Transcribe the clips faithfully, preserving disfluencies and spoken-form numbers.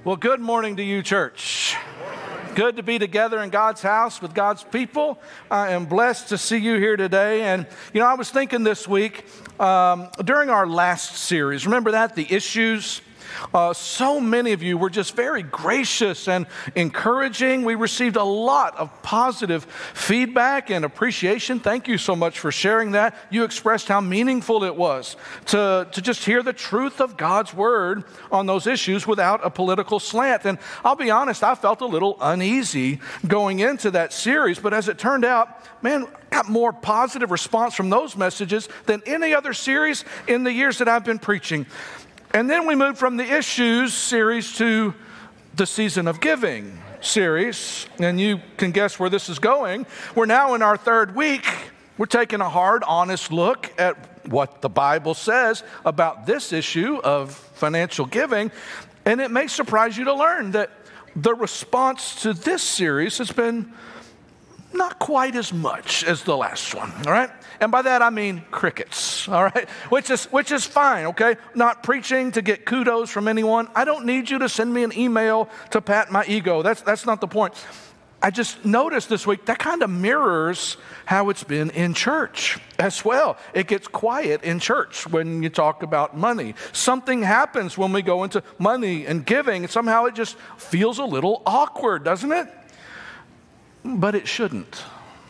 Well, good morning to you, church. Good to be together in God's house with God's people. I am blessed to see you here today. And, you know, I was thinking this week, um, during our last series, remember that, the issues? Uh, so many of you were just very gracious and encouraging. We received a lot of positive feedback and appreciation. Thank you so much for sharing that. You expressed how meaningful it was to, to just hear the truth of God's word on those issues without a political slant. And I'll be honest, I felt a little uneasy going into that series, but as it turned out, man, I got more positive response from those messages than any other series in the years that I've been preaching. And then we moved from the issues series to the season of giving series. And you can guess where this is going. We're now in our third week. We're taking a hard, honest look at what the Bible says about this issue of financial giving. And it may surprise you to learn that the response to this series has been not quite as much as the last one, all right? And by that I mean crickets, all right? Which is which is fine, okay? Not preaching to get kudos from anyone. I don't need you to send me an email to pat my ego. That's that's not the point. I just noticed this week that kind of mirrors how it's been in church as well. It gets quiet in church when you talk about money. Something happens when we go into money and giving. Somehow it just feels a little awkward, doesn't it? But it shouldn't.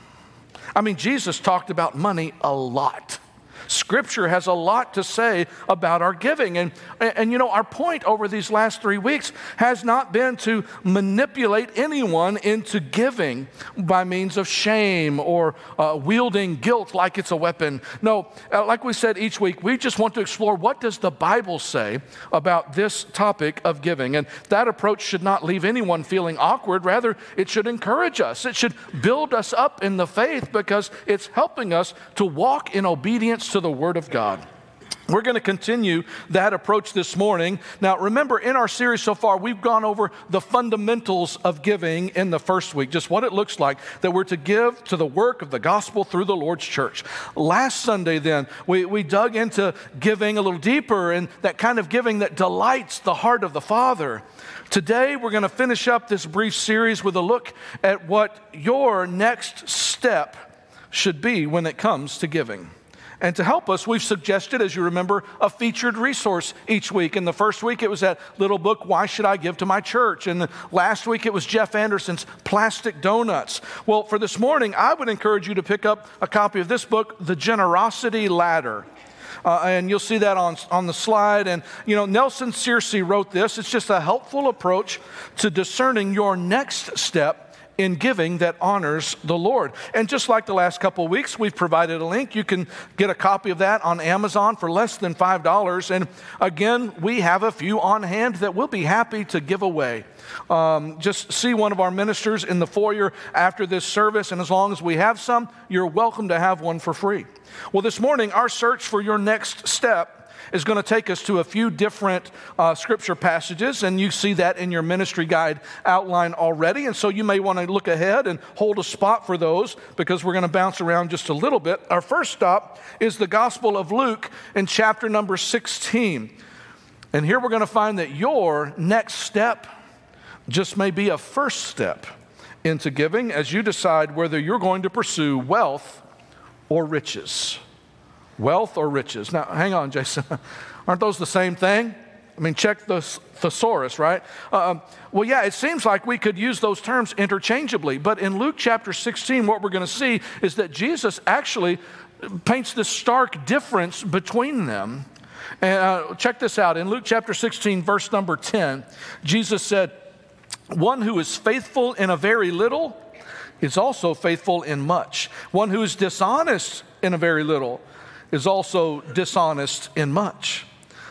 I mean, Jesus talked about money a lot. Scripture has a lot to say about our giving. And, and, and, you know, our point over these last three weeks has not been to manipulate anyone into giving by means of shame or uh, wielding guilt like it's a weapon. No, uh, like we said each week, we just want to explore what does the Bible say about this topic of giving. And that approach should not leave anyone feeling awkward. Rather, it should encourage us. It should build us up in the faith because it's helping us to walk in obedience to the Word of God. We're going to continue that approach this morning. Now, remember, in our series so far, we've gone over the fundamentals of giving in the first week, just what it looks like that we're to give to the work of the gospel through the Lord's church. Last Sunday, then, we, we dug into giving a little deeper and that kind of giving that delights the heart of the Father. Today, we're going to finish up this brief series with a look at what your next step should be when it comes to giving. And to help us, we've suggested, as you remember, a featured resource each week. In the first week, it was that little book, Why Should I Give to My Church? And last week, it was Jeff Anderson's Plastic Donuts. Well, for this morning, I would encourage you to pick up a copy of this book, The Generosity Ladder. Uh, and you'll see that on, on the slide. And, you know, Nelson Searcy wrote this. It's just a helpful approach to discerning your next step in giving that honors the Lord. And just like the last couple of weeks, we've provided a link. You can get a copy of that on Amazon for less than five dollars. And again, we have a few on hand that we'll be happy to give away. Um, just see one of our ministers in the foyer after this service, and as long as we have some, you're welcome to have one for free. Well, this morning, our search for your next step is going to take us to a few different uh, scripture passages, and you see that in your ministry guide outline already, and so you may want to look ahead and hold a spot for those because we're going to bounce around just a little bit. Our first stop is the Gospel of Luke in chapter number sixteen, and here we're going to find that your next step just may be a first step into giving as you decide whether you're going to pursue wealth or riches. Wealth or riches. Now, hang on, Jason. Aren't those the same thing? I mean, check the thesaurus, right? Uh, well, yeah, it seems like we could use those terms interchangeably. But in Luke chapter sixteen, what we're going to see is that Jesus actually paints this stark difference between them. And uh, check this out. In Luke chapter sixteen, verse number ten, Jesus said, "One who is faithful in a very little is also faithful in much. One who is dishonest in a very little is also dishonest in much.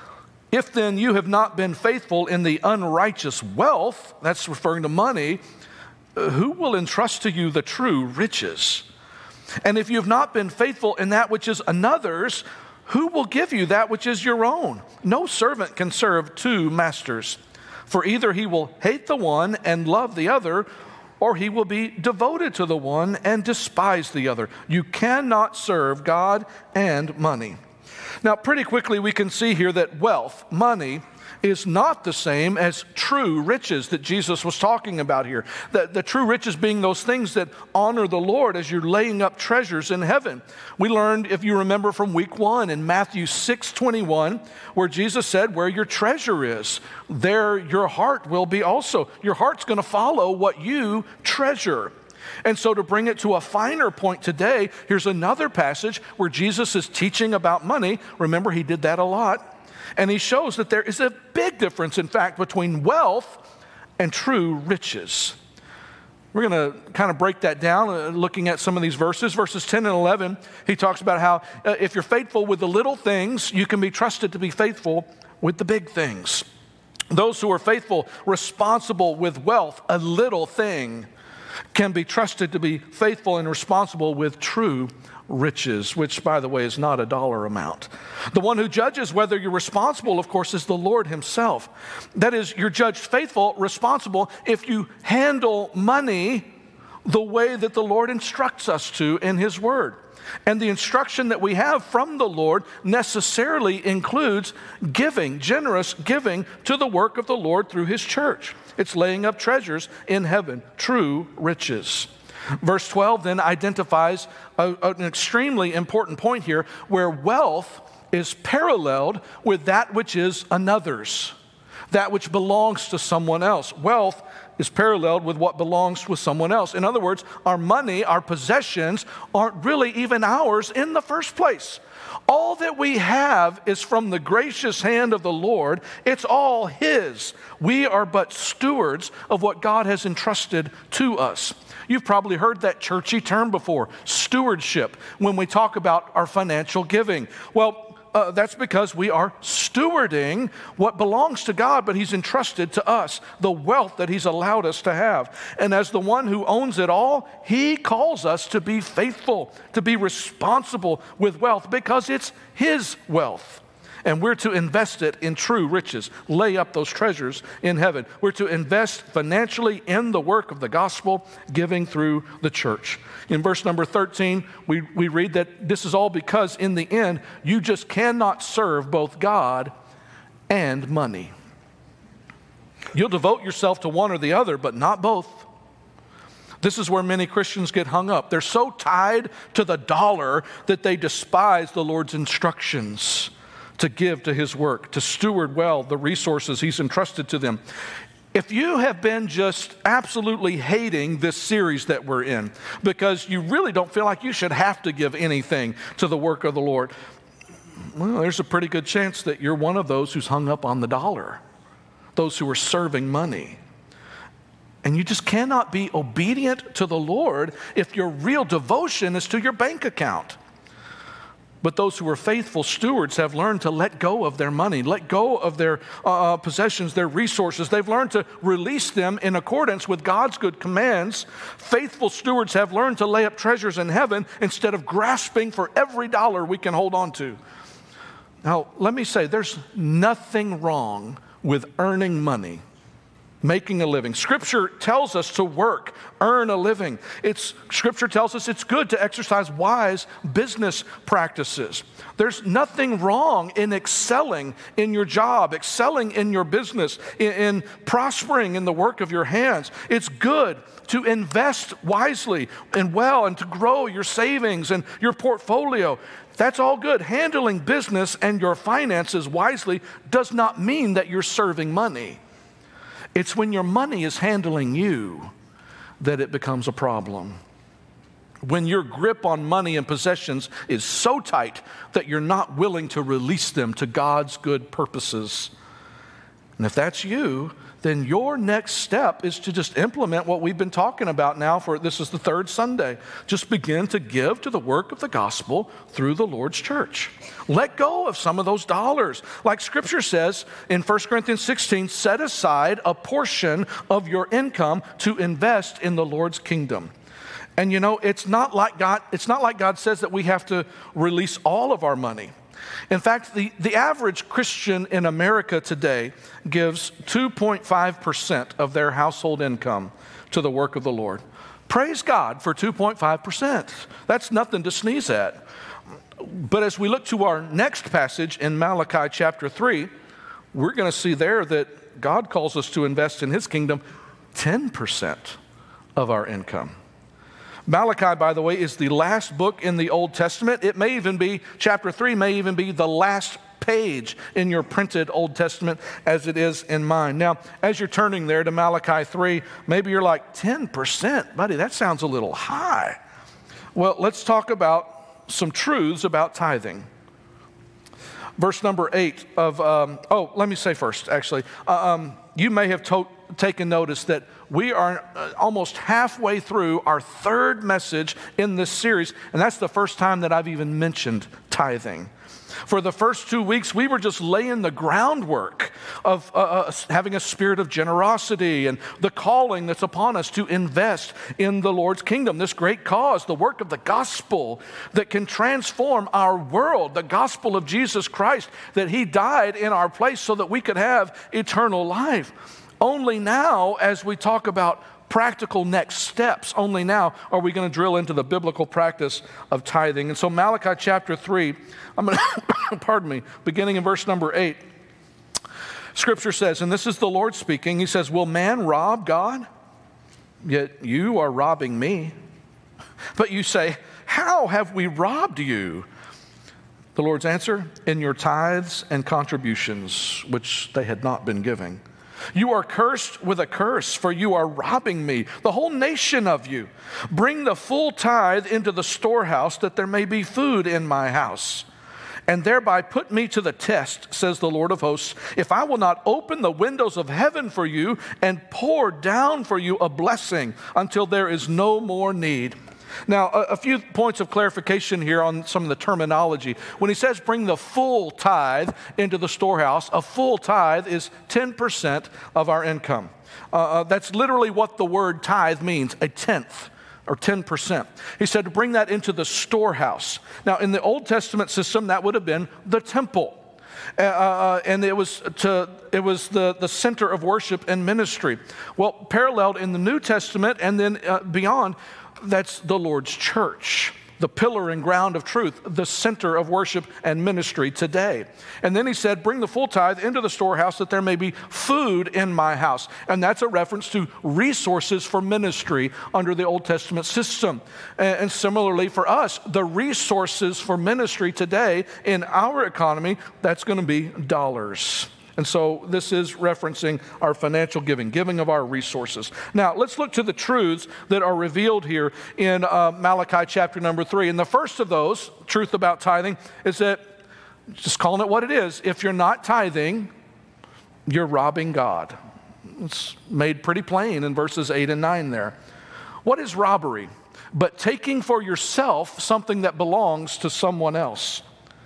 If then you have not been faithful in the unrighteous wealth," that's referring to money, "who will entrust to you the true riches? And if you have not been faithful in that which is another's, who will give you that which is your own? No servant can serve two masters, for either he will hate the one and love the other, or he will be devoted to the one and despise the other. You cannot serve God and money." Now, pretty quickly we can see here that wealth, money, is not the same as true riches that Jesus was talking about here. The, the true riches being those things that honor the Lord as you're laying up treasures in heaven. We learned, if you remember from week one, in Matthew six twenty-one, where Jesus said, where your treasure is, there your heart will be also. Your heart's going to follow what you treasure. And so to bring it to a finer point today, here's another passage where Jesus is teaching about money. Remember, he did that a lot. And he shows that there is a big difference, in fact, between wealth and true riches. We're going to kind of break that down uh, looking at some of these verses. Verses ten and eleven, he talks about how uh, if you're faithful with the little things, you can be trusted to be faithful with the big things. Those who are faithful, responsible with wealth, a little thing, can be trusted to be faithful and responsible with true riches, which, by the way, is not a dollar amount. The one who judges whether you're responsible, of course, is the Lord himself. That is, you're judged faithful, responsible, if you handle money the way that the Lord instructs us to in his word. And the instruction that we have from the Lord necessarily includes giving, generous giving to the work of the Lord through his church. It's laying up treasures in heaven, true riches. Verse twelve then identifies a, an extremely important point here, where wealth is paralleled with that which is another's, that which belongs to someone else. Wealth is paralleled with what belongs with someone else. In other words, our money, our possessions aren't really even ours in the first place. All that we have is from the gracious hand of the Lord. It's all his. We are but stewards of what God has entrusted to us. You've probably heard that churchy term before, stewardship, when we talk about our financial giving. Well, Uh, that's because we are stewarding what belongs to God, but he's entrusted to us, the wealth that he's allowed us to have. And as the one who owns it all, he calls us to be faithful, to be responsible with wealth, because it's his wealth. And we're to invest it in true riches, lay up those treasures in heaven. We're to invest financially in the work of the gospel, giving through the church. In verse number thirteen, we, we read that this is all because in the end, you just cannot serve both God and money. You'll devote yourself to one or the other, but not both. This is where many Christians get hung up. They're so tied to the dollar that they despise the Lord's instructions to give to his work, to steward well the resources he's entrusted to them. If you have been just absolutely hating this series that we're in because you really don't feel like you should have to give anything to the work of the Lord, well, there's a pretty good chance that you're one of those who's hung up on the dollar, those who are serving money. And you just cannot be obedient to the Lord if your real devotion is to your bank account. But those who are faithful stewards have learned to let go of their money, let go of their uh, possessions, their resources. They've learned to release them in accordance with God's good commands. Faithful stewards have learned to lay up treasures in heaven instead of grasping for every dollar we can hold on to. Now, let me say, there's nothing wrong with earning money, making a living. Scripture tells us to work, earn a living. It's, Scripture tells us it's good to exercise wise business practices. There's nothing wrong in excelling in your job, excelling in your business, in, in prospering in the work of your hands. It's good to invest wisely and well and to grow your savings and your portfolio. That's all good. Handling business and your finances wisely does not mean that you're serving money. It's when your money is handling you that it becomes a problem. When your grip on money and possessions is so tight that you're not willing to release them to God's good purposes. And if that's you, then your next step is to just implement what we've been talking about now for, this is the third Sunday. Just begin to give to the work of the gospel through the Lord's church. Let go of some of those dollars. Like Scripture says in First Corinthians sixteen, set aside a portion of your income to invest in the Lord's kingdom. And you know, it's not like God, it's not like God says that we have to release all of our money. In fact, the, the average Christian in America today gives two point five percent of their household income to the work of the Lord. Praise God for two point five percent. That's nothing to sneeze at. But as we look to our next passage in Malachi chapter three, we're going to see there that God calls us to invest in his kingdom ten percent of our income. Malachi, by the way, is the last book in the Old Testament. It may even be, chapter three may even be the last page in your printed Old Testament as it is in mine. Now, as you're turning there to Malachi three, maybe you're like, ten percent, buddy, that sounds a little high. Well, let's talk about some truths about tithing. Verse number eight of, um, oh, let me say first, actually, uh, um, you may have to- taken notice that we are uh, almost halfway through our third message in this series, and that's the first time that I've even mentioned tithing. For the first two weeks, we were just laying the groundwork of uh, uh, having a spirit of generosity and the calling that's upon us to invest in the Lord's kingdom, this great cause, the work of the gospel that can transform our world, the gospel of Jesus Christ, that he died in our place so that we could have eternal life. Only now, as we talk about practical next steps, only now are we going to drill into the biblical practice of tithing. And so Malachi chapter three, I'm going to, pardon me, beginning in verse number eight, Scripture says, and this is the Lord speaking, he says, will man rob God? Yet you are robbing me. But you say, how have we robbed you? The Lord's answer, in your tithes and contributions, which they had not been giving. You are cursed with a curse, for you are robbing me, the whole nation of you. Bring the full tithe into the storehouse, that there may be food in my house. And thereby put me to the test, says the Lord of hosts, if I will not open the windows of heaven for you and pour down for you a blessing until there is no more need. Now, a, a few points of clarification here on some of the terminology. When he says bring the full tithe into the storehouse, a full tithe is ten percent of our income. Uh, uh, that's literally what the word tithe means, a tenth or ten percent. He said to bring that into the storehouse. Now, in the Old Testament system, that would have been the temple. Uh, uh, and it was to it was the, the center of worship and ministry. Well, paralleled in the New Testament and then uh, beyond, that's the Lord's church, the pillar and ground of truth, the center of worship and ministry today. And then he said, bring the full tithe into the storehouse that there may be food in my house. And that's a reference to resources for ministry under the Old Testament system. And, and similarly for us, the resources for ministry today in our economy, that's going to be dollars. And so this is referencing our financial giving, giving of our resources. Now, let's look to the truths that are revealed here in uh, Malachi chapter number three. And the first of those, truth about tithing, is that, just calling it what it is, if you're not tithing, you're robbing God. It's made pretty plain in verses eight and nine there. What is robbery? But taking for yourself something that belongs to someone else.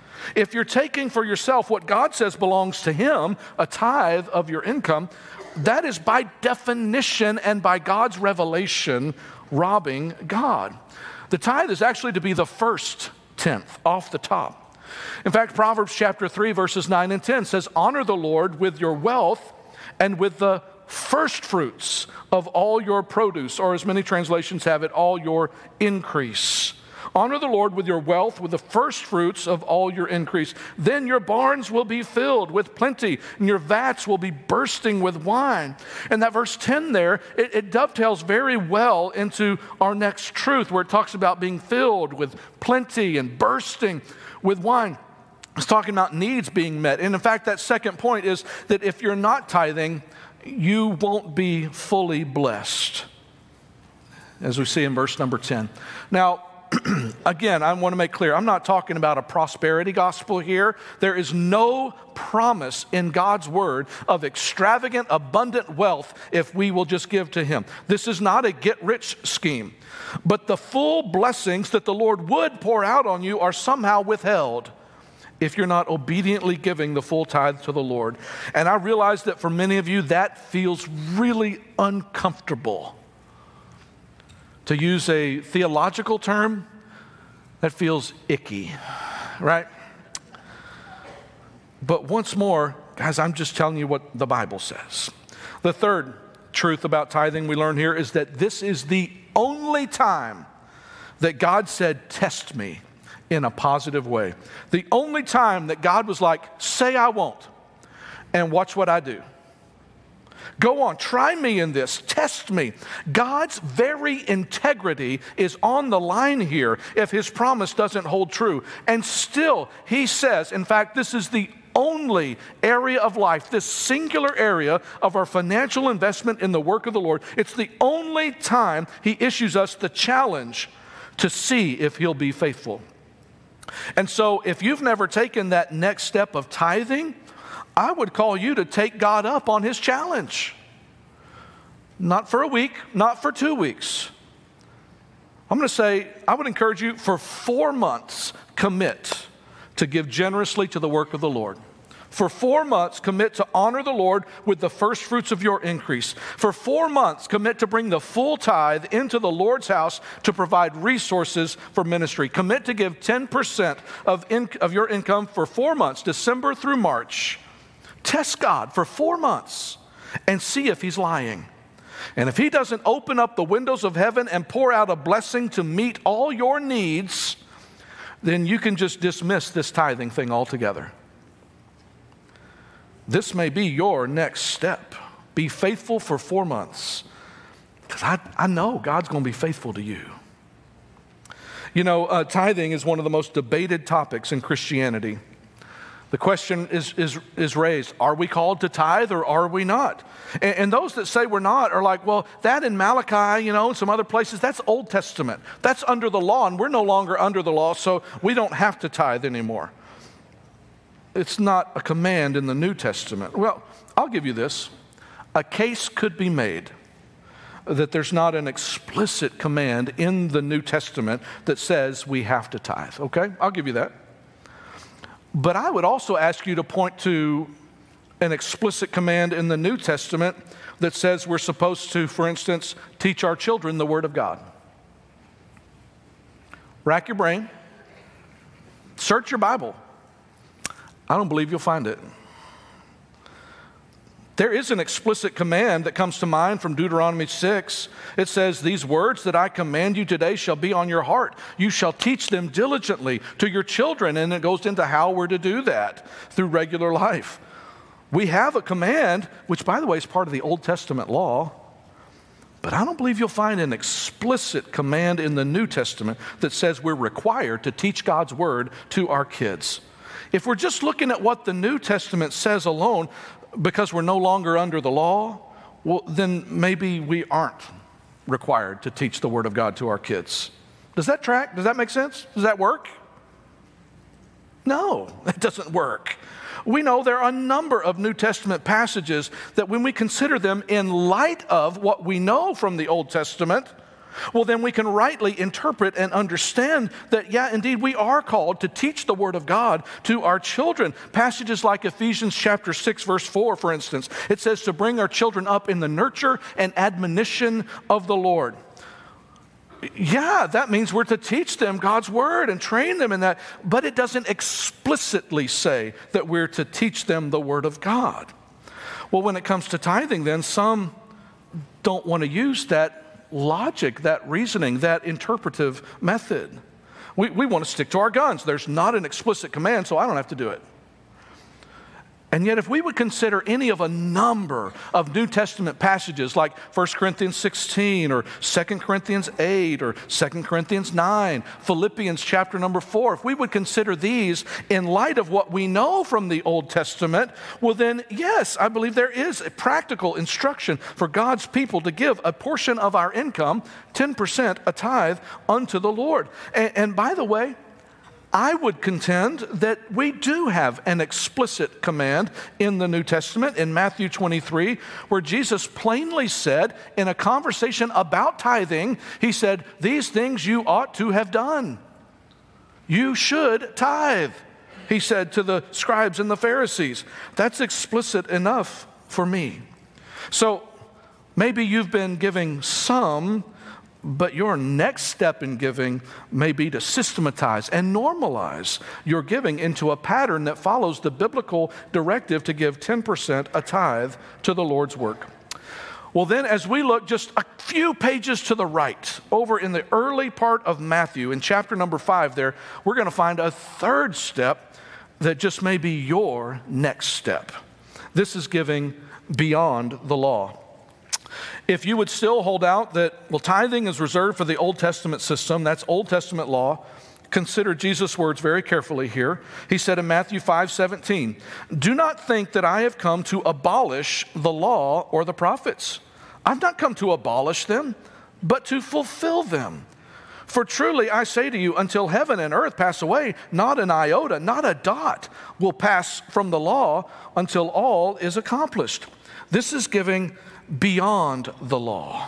If you're taking for yourself what God says belongs to him, a tithe of your income, that is by definition and by God's revelation robbing God. The tithe is actually to be the first tenth off the top. In fact, Proverbs chapter three, verses nine and ten says, honor the Lord with your wealth and with the first fruits of all your produce, or as many translations have it, all your increase. Honor the Lord with your wealth, with the first fruits of all your increase. Then your barns will be filled with plenty, and your vats will be bursting with wine. And that verse ten there, it, it dovetails very well into our next truth, where it talks about being filled with plenty and bursting with wine. It's talking about needs being met. And in fact, that second point is that if you're not tithing, you won't be fully blessed, as we see in verse number ten. Now, again, I want to make clear, I'm not talking about a prosperity gospel here. There is no promise in God's word of extravagant, abundant wealth if we will just give to him. This is not a get-rich scheme. But the full blessings that the Lord would pour out on you are somehow withheld if you're not obediently giving the full tithe to the Lord. And I realize that for many of you, that feels really uncomfortable. To use a theological term, that feels icky, right? But once more, guys, I'm just telling you what the Bible says. The third truth about tithing we learn here is that this is the only time that God said, test me in a positive way. The only time that God was like, say I won't, and watch what I do. Go on, try me in this, test me. God's very integrity is on the line here if his promise doesn't hold true. And still, he says, in fact, this is the only area of life, this singular area of our financial investment in the work of the Lord. It's the only time he issues us the challenge to see if he'll be faithful. And so if you've never taken that next step of tithing, I would call you to take God up on his challenge. Not for a week, not for two weeks. I'm going to say, I would encourage you for four months, commit to give generously to the work of the Lord. For four months, commit to honor the Lord with the first fruits of your increase. For four months, commit to bring the full tithe into the Lord's house to provide resources for ministry. Commit to give ten percent of, in, of your income for four months, December through March. Test God for four months and see if he's lying. And if he doesn't open up the windows of heaven and pour out a blessing to meet all your needs, then you can just dismiss this tithing thing altogether. This may be your next step. Be faithful for four months. Because I, I know God's going to be faithful to you. You know, uh, tithing is one of the most debated topics in Christianity. The question is, is, is raised, are we called to tithe or are we not? And, and those that say we're not are like, well, that in Malachi, you know, and some other places, that's Old Testament. That's under the law, and we're no longer under the law, so we don't have to tithe anymore. It's not a command in the New Testament. Well, I'll give you this. A case could be made that there's not an explicit command in the New Testament that says we have to tithe, okay? I'll give you that. But I would also ask you to point to an explicit command in the New Testament that says we're supposed to, for instance, teach our children the Word of God. Rack your brain. Search your Bible. I don't believe you'll find it. There is an explicit command that comes to mind from Deuteronomy six. It says, these words that I command you today shall be on your heart. You shall teach them diligently to your children. And it goes into how we're to do that through regular life. We have a command, which by the way is part of the Old Testament law. But I don't believe you'll find an explicit command in the New Testament that says we're required to teach God's word to our kids. If we're just looking at what the New Testament says alone, because we're no longer under the law, well, then maybe we aren't required to teach the Word of God to our kids. Does that track? Does that make sense? Does that work? No, it doesn't work. We know there are a number of New Testament passages that when we consider them in light of what we know from the Old Testament, well, then we can rightly interpret and understand that, yeah, indeed, we are called to teach the Word of God to our children. Passages like Ephesians chapter six, verse four, for instance, it says to bring our children up in the nurture and admonition of the Lord. Yeah, that means we're to teach them God's Word and train them in that, but it doesn't explicitly say that we're to teach them the Word of God. Well, when it comes to tithing, then some don't want to use that logic, that reasoning, that interpretive method. We, we want to stick to our guns. There's not an explicit command, so I don't have to do it. And yet if we would consider any of a number of New Testament passages like First Corinthians sixteen or Second Corinthians eight or Second Corinthians nine, Philippians chapter number four, if we would consider these in light of what we know from the Old Testament, well then, yes, I believe there is a practical instruction for God's people to give a portion of our income, ten percent, a tithe, unto the Lord. And, and by the way, I would contend that we do have an explicit command in the New Testament in Matthew twenty-three, where Jesus plainly said in a conversation about tithing, he said, these things you ought to have done. You should tithe, he said to the scribes and the Pharisees. That's explicit enough for me. So maybe you've been giving some, but your next step in giving may be to systematize and normalize your giving into a pattern that follows the biblical directive to give ten percent a tithe to the Lord's work. Well, then, as we look just a few pages to the right, over in the early part of Matthew, in chapter number five there, we're going to find a third step that just may be your next step. This is giving beyond the law. If you would still hold out that, well, tithing is reserved for the Old Testament system, that's Old Testament law, consider Jesus' words very carefully here. He said in Matthew five seventeen, "Do not think that I have come to abolish the law or the prophets. I've not come to abolish them, but to fulfill them. For truly I say to you, until heaven and earth pass away, not an iota, not a dot will pass from the law until all is accomplished." This is giving beyond the law.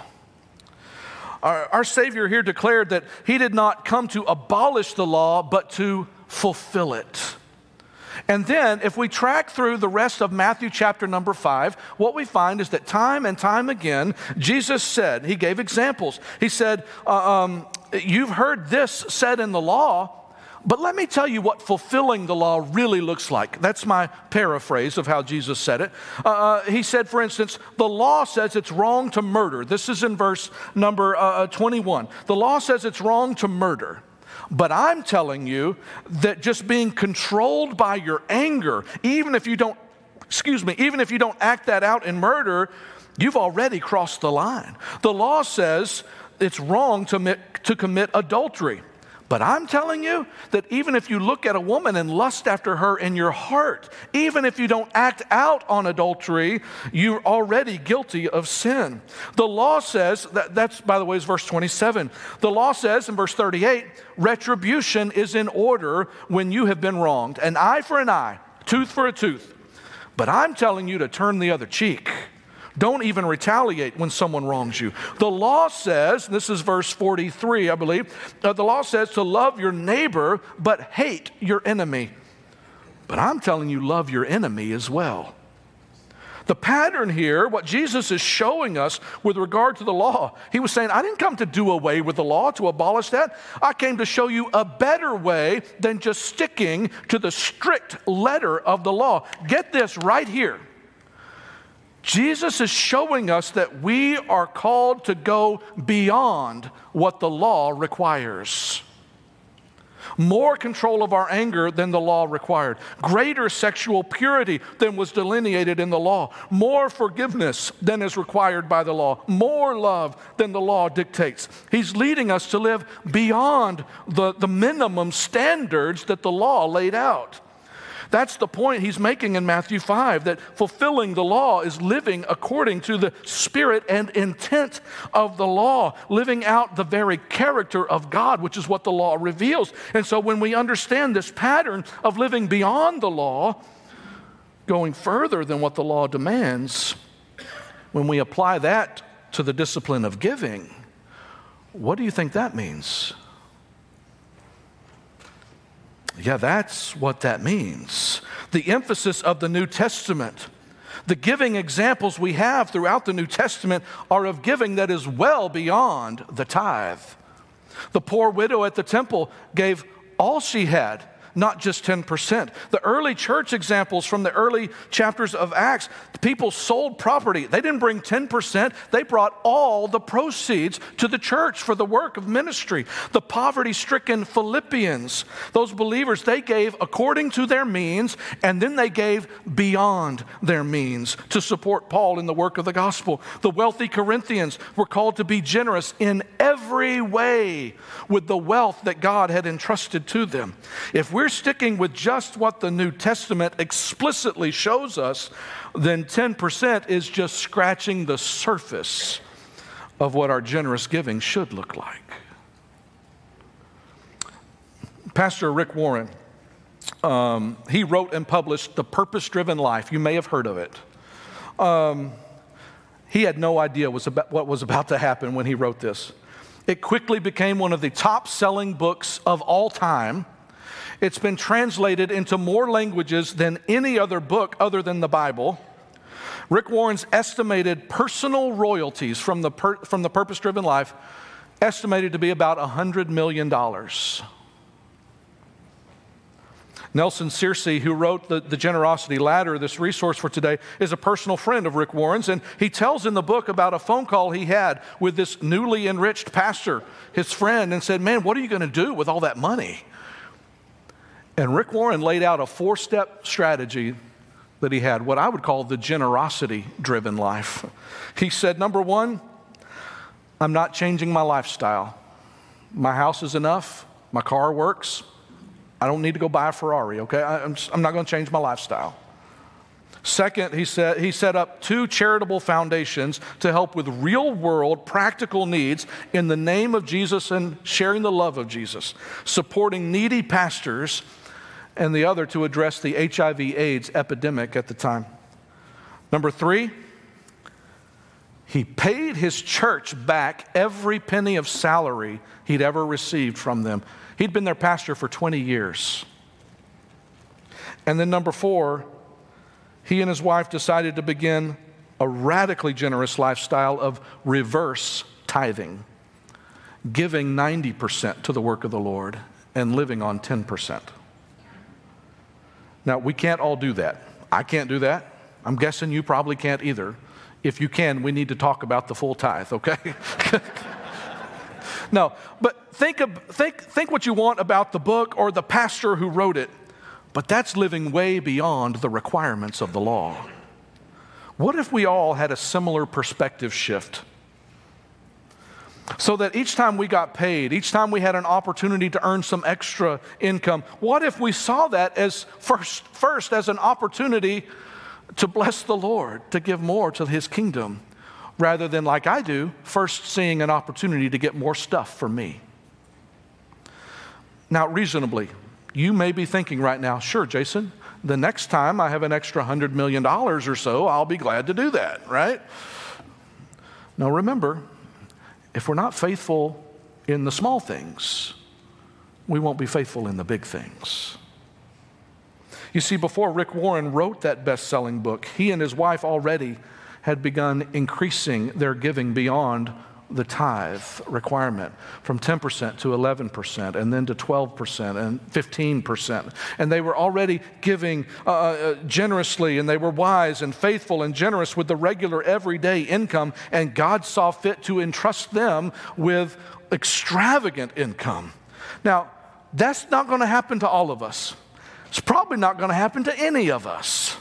Our, our Savior here declared that he did not come to abolish the law, but to fulfill it. And then, if we track through the rest of Matthew chapter number five, what we find is that time and time again, Jesus said, he gave examples. He said, uh, um, you've heard this said in the law, but let me tell you what fulfilling the law really looks like. That's my paraphrase of how Jesus said it. Uh, he said, for instance, the law says it's wrong to murder. This is in verse number uh, twenty-one. The law says it's wrong to murder. But I'm telling you that just being controlled by your anger, even if you don't, excuse me, even if you don't act that out in murder, you've already crossed the line. The law says it's wrong to commit, to commit adultery. But I'm telling you that even if you look at a woman and lust after her in your heart, even if you don't act out on adultery, you're already guilty of sin. The law says, that, that's by the way is verse twenty-seven. The law says in verse thirty-eight, retribution is in order when you have been wronged. An eye for an eye, tooth for a tooth. But I'm telling you to turn the other cheek. Don't even retaliate when someone wrongs you. The law says, this is verse forty-three, I believe, uh, the law says to love your neighbor, but hate your enemy. But I'm telling you, love your enemy as well. The pattern here, what Jesus is showing us with regard to the law, he was saying, I didn't come to do away with the law, to abolish that. I came to show you a better way than just sticking to the strict letter of the law. Get this right here. Jesus is showing us that we are called to go beyond what the law requires. More control of our anger than the law required. Greater sexual purity than was delineated in the law. More forgiveness than is required by the law. More love than the law dictates. He's leading us to live beyond the, the minimum standards that the law laid out. That's the point he's making in Matthew five, that fulfilling the law is living according to the spirit and intent of the law, living out the very character of God, which is what the law reveals. And so when we understand this pattern of living beyond the law, going further than what the law demands, when we apply that to the discipline of giving, what do you think that means? Yeah, that's what that means. The emphasis of the New Testament, the giving examples we have throughout the New Testament are of giving that is well beyond the tithe. The poor widow at the temple gave all she had, not just ten percent. The early church examples from the early chapters of Acts, the people sold property. They didn't bring ten percent. They brought all the proceeds to the church for the work of ministry. The poverty-stricken Philippians, those believers, they gave according to their means, and then they gave beyond their means to support Paul in the work of the gospel. The wealthy Corinthians were called to be generous in every way with the wealth that God had entrusted to them. If we're sticking with just what the New Testament explicitly shows us, then ten percent is just scratching the surface of what our generous giving should look like. Pastor Rick Warren, um, he wrote and published The Purpose-Driven Life. You may have heard of it. Um, he had no idea was about, what was about to happen when he wrote this. It quickly became one of the top-selling books of all time. It's been translated into more languages than any other book other than the Bible. Rick Warren's estimated personal royalties from the, per, from the Purpose-Driven Life estimated to be about one hundred million dollars. Nelson Searcy, who wrote the, the Generosity Ladder, this resource for today, is a personal friend of Rick Warren's, and he tells in the book about a phone call he had with this newly enriched pastor, his friend, and said, man, what are you going to do with all that money? And Rick Warren laid out a four-step strategy that he had, what I would call the generosity-driven life. He said, number one, I'm not changing my lifestyle. My house is enough. My car works. I don't need to go buy a Ferrari, okay? I'm, just, I'm not going to change my lifestyle. Second, he said he set up two charitable foundations to help with real-world practical needs in the name of Jesus and sharing the love of Jesus, supporting needy pastors, and the other to address the H I V AIDS epidemic at the time. Number three, he paid his church back every penny of salary he'd ever received from them. He'd been their pastor for twenty years. And then number four, he and his wife decided to begin a radically generous lifestyle of reverse tithing, giving ninety percent to the work of the Lord and living on ten percent. Now, we can't all do that. I can't do that. I'm guessing you probably can't either. If you can, we need to talk about the full tithe, okay? No, but think, of, think, think what you want about the book or the pastor who wrote it, but that's living way beyond the requirements of the law. What if we all had a similar perspective shift? So that each time we got paid, each time we had an opportunity to earn some extra income, what if we saw that as first, first as an opportunity to bless the Lord, to give more to His kingdom, rather than like I do, first seeing an opportunity to get more stuff for me? Now, reasonably, you may be thinking right now, sure, Jason, the next time I have an extra one hundred million dollars or so, I'll be glad to do that, right? Now, remember, if we're not faithful in the small things, we won't be faithful in the big things. You see, before Rick Warren wrote that best-selling book, he and his wife already had begun increasing their giving beyond the tithe requirement, from ten percent to eleven percent, and then to twelve percent and fifteen percent. And they were already giving uh, uh, generously, and they were wise and faithful and generous with the regular everyday income, and God saw fit to entrust them with extravagant income. Now, that's not going to happen to all of us. It's probably not going to happen to any of us.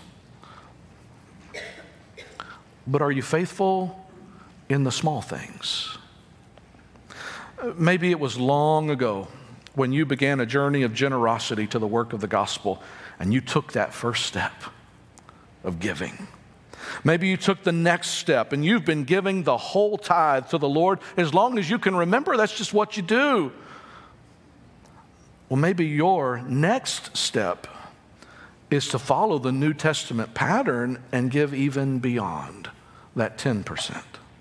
But are you faithful in the small things? Maybe it was long ago when you began a journey of generosity to the work of the gospel, and you took that first step of giving. Maybe you took the next step and you've been giving the whole tithe to the Lord as long as you can remember. That's just what you do. Well, maybe your next step is to follow the New Testament pattern and give even beyond that ten percent.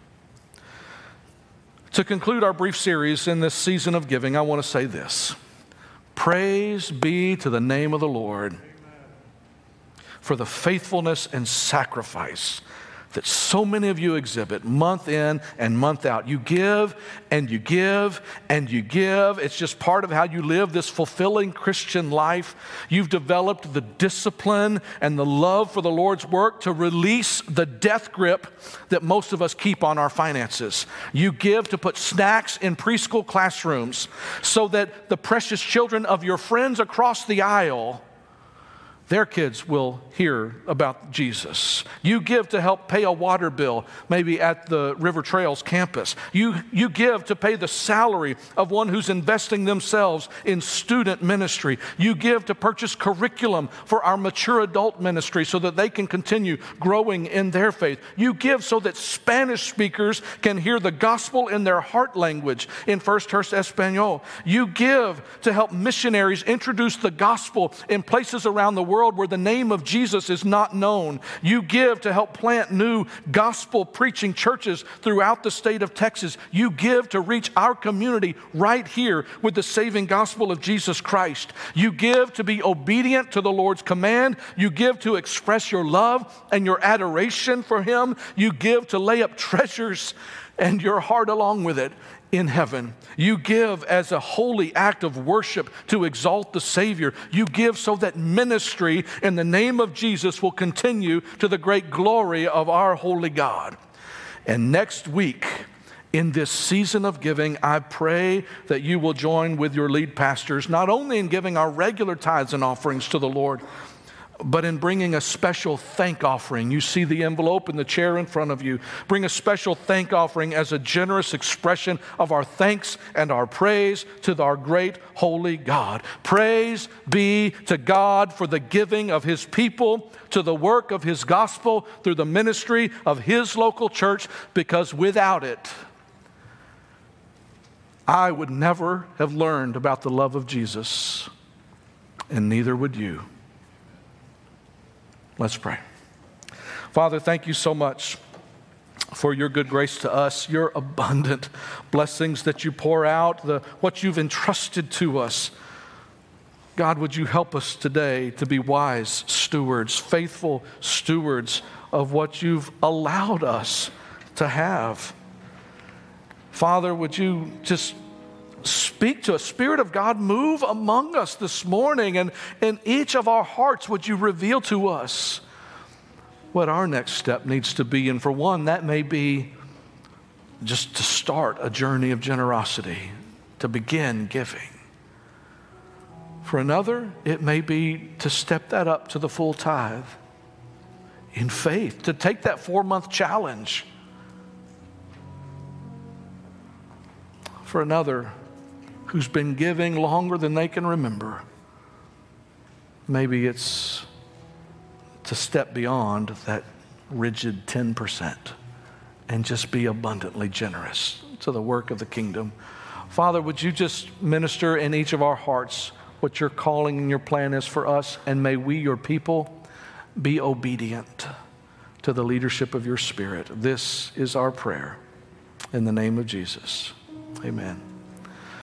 To conclude our brief series in this season of giving, I want to say this. Praise be to the name of the Lord for the faithfulness and sacrifice that so many of you exhibit month in and month out. You give and you give and you give. It's just part of how you live this fulfilling Christian life. You've developed the discipline and the love for the Lord's work to release the death grip that most of us keep on our finances. You give to put snacks in preschool classrooms so that the precious children of your friends across the aisle, their kids will hear about Jesus. You give to help pay a water bill, maybe at the River Trails campus. You, you give to pay the salary of one who's investing themselves in student ministry. You give to purchase curriculum for our mature adult ministry so that they can continue growing in their faith. You give so that Spanish speakers can hear the gospel in their heart language in First Church Espanol. You give to help missionaries introduce the gospel in places around the world world where the name of Jesus is not known. You give to help plant new gospel preaching churches throughout the state of Texas. You give to reach our community right here with the saving gospel of Jesus Christ. You give to be obedient to the Lord's command. You give to express your love and your adoration for Him. You give to lay up treasures and your heart along with it in heaven. You give as a holy act of worship to exalt the Savior. You give so that ministry in the name of Jesus will continue to the great glory of our holy God. And next week, in this season of giving, I pray that you will join with your lead pastors, not only in giving our regular tithes and offerings to the Lord, but in bringing a special thank offering. You see the envelope in the chair in front of you. Bring a special thank offering as a generous expression of our thanks and our praise to our great holy God. Praise be to God for the giving of His people to the work of His gospel through the ministry of His local church, because without it, I would never have learned about the love of Jesus, and neither would you. Let's pray. Father, thank you so much for your good grace to us, your abundant blessings that you pour out, the, what you've entrusted to us. God, would you help us today to be wise stewards, faithful stewards of what you've allowed us to have. Father, would you just speak to us. Spirit of God, move among us this morning, and in each of our hearts would you reveal to us what our next step needs to be. And for one, that may be just to start a journey of generosity, to begin giving. For another, it may be to step that up to the full tithe in faith, to take that four-month challenge. For another, who's been giving longer than they can remember, maybe it's to step beyond that rigid ten percent and just be abundantly generous to the work of the kingdom. Father, would you just minister in each of our hearts what your calling and your plan is for us, and may we, your people, be obedient to the leadership of your Spirit. This is our prayer in the name of Jesus. Amen.